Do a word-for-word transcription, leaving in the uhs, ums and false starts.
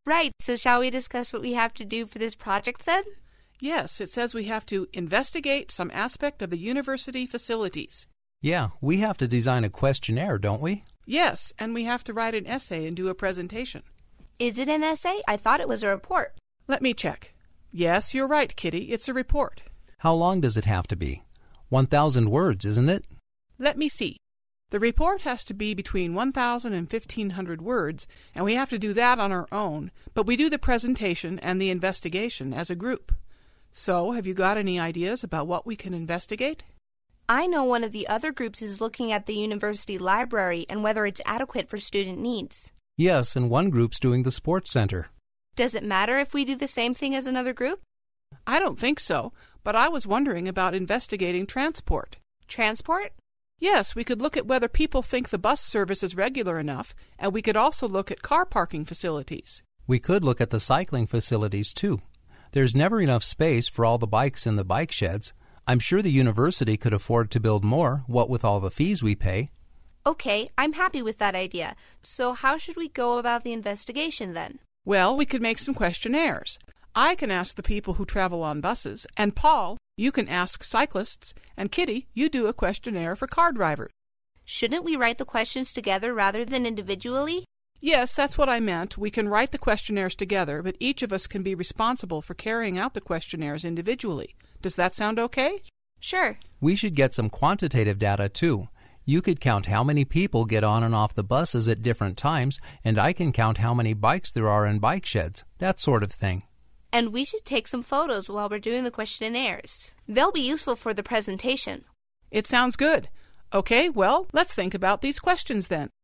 Right, so shall we discuss what we have to do for this project then? Yes, it says we have to investigate some aspect of the university facilities. Yeah, we have to design a questionnaire, don't we? Yes, and we have to write an essay and do a presentation. Is it an essay? I thought it was a report. Let me check. Yes, you're right, Kitty. It's a report. How long does it have to be? one thousand words, isn't it? Let me see. The report has to be between one thousand and fifteen hundred words, and we have to do that on our own, but we do the presentation and the investigation as a group. So, have you got any ideas about what we can investigate? I know one of the other groups is looking at the university library and whether it's adequate for student needs. Yes, and one group's doing the sports center. Does it matter if we do the same thing as another group? I don't think so, but I was wondering about investigating transport. Transport? Yes, we could look at whether people think the bus service is regular enough, and we could also look at car parking facilities. We could look at the cycling facilities, too. There's never enough space for all the bikes in the bike sheds. I'm sure the university could afford to build more, what with all the fees we pay. Okay, I'm happy with that idea. So how should we go about the investigation then? Well, we could make some questionnaires. I can ask the people who travel on buses, and Paul, you can ask cyclists, and Kitty, you do a questionnaire for car drivers. Shouldn't we write the questions together rather than individually? Yes, that's what I meant. We can write the questionnaires together, but each of us can be responsible for carrying out the questionnaires individually. Does that sound okay? Sure. We should get some quantitative data, too. You could count how many people get on and off the buses at different times, and I can count how many bikes there are in bike sheds, that sort of thing. And we should take some photos while we're doing the questionnaires. They'll be useful for the presentation. It sounds good. Okay, well, let's think about these questions then.